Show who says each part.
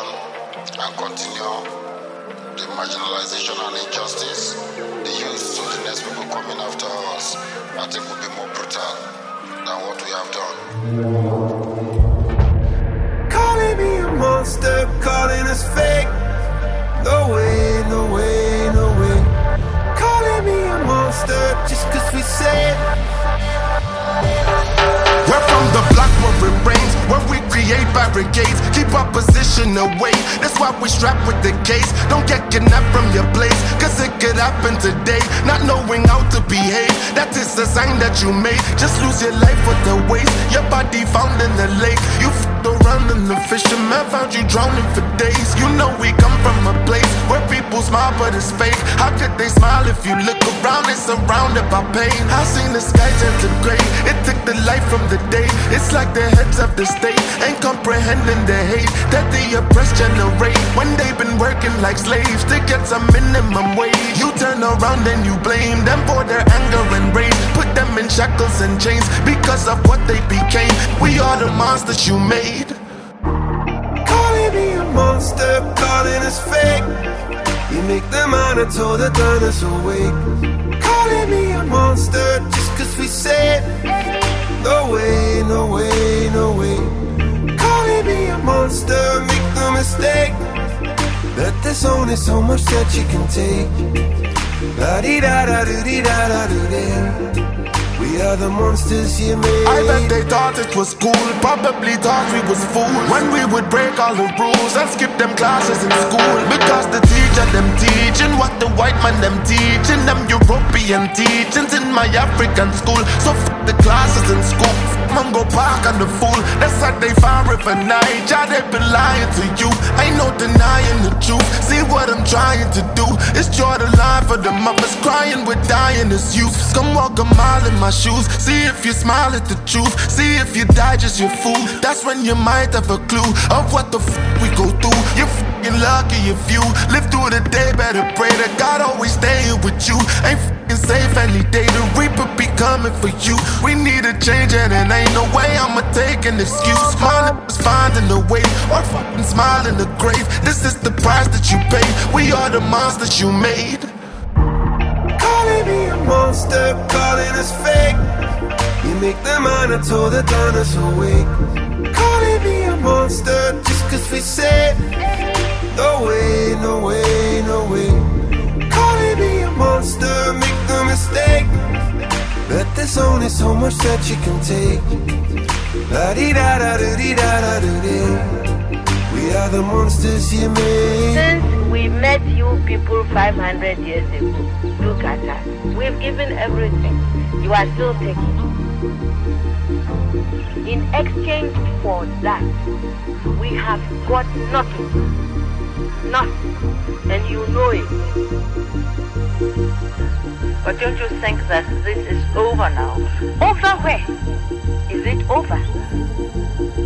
Speaker 1: on and continue the marginalization and injustice, the youth to the next people coming after us, I think will be more brutal than what we have done.
Speaker 2: Calling me a monster, calling us fake. No way, no way, no way. Calling me a monster just cause we said.
Speaker 3: We're from the block where it rains, where we create barricades, keep our position away. That's why we strap with the case. Don't get kidnapped from your place, cause it could happen today. Not knowing how to behave, that is a sign that you made. Just lose your life with the waste, your body found in the lake. You f***ed around and the fisherman found you drowning for days. You know we come from a place where people smile but it's fake. How could they smile if you look around and surrounded by pain? I seen the sky turn to grey, it took the light from the day. It's like the heads of the state ain't comprehending the hate that the oppressed generate when they've been working like slaves to get some minimum wage. You turn around and you blame them for their anger and rage, put them in shackles and chains because of what they became. We are the monsters you made.
Speaker 2: Calling me a monster, calling us fake. You make the monitor that turn us awake. Calling me a monster just cause we said. No way, no way, no way. Calling me a monster, make no mistake that there's only so much that you can take. La-dee-da-da-doo-dee-da-da-doo-dee. We are the monsters you made.
Speaker 3: I bet they thought it was cool, probably thought we was fools when we would break all the rules and skip them classes in school. Because the teacher them teaching what the white man them teaching, them European teachings in my African school. So f*** the classes in school, Mungo Park and the fool. That's how they fire River Niger, they been lying to you. Ain't no denying the truth, see what I'm trying to do is draw the line for the mothers crying with dying as youth. Come walk a mile in my shoes, see if you smile at the truth, see if you digest your food. That's when you might have a clue of what the f*** we go through. You're f***ing lucky if you live through the day, better pray that God always staying with you. Ain't f***ing safe any day, the reaper be coming for you. We need a change and it ain't no way I'ma take an excuse. My niggas finding a way or f***ing smile in the grave. This is the price that you pay, we are the monsters you made.
Speaker 2: Calling me a monster, calling us fake. You make the monitor that turn us awake. Calling me a monster just cause we said. No way, no way, no way. Calling me a monster, make no mistake that there's only so much that you can take. La-dee-da-da-doo-dee-da-da-doo-dee. We are the monsters you made.
Speaker 4: Since we met you people 500 years ago, look at us. We've given everything. You are still taking. In exchange for that, we have got nothing. Nothing. And you know it. But don't you think that this is over now? Over where? Is it over?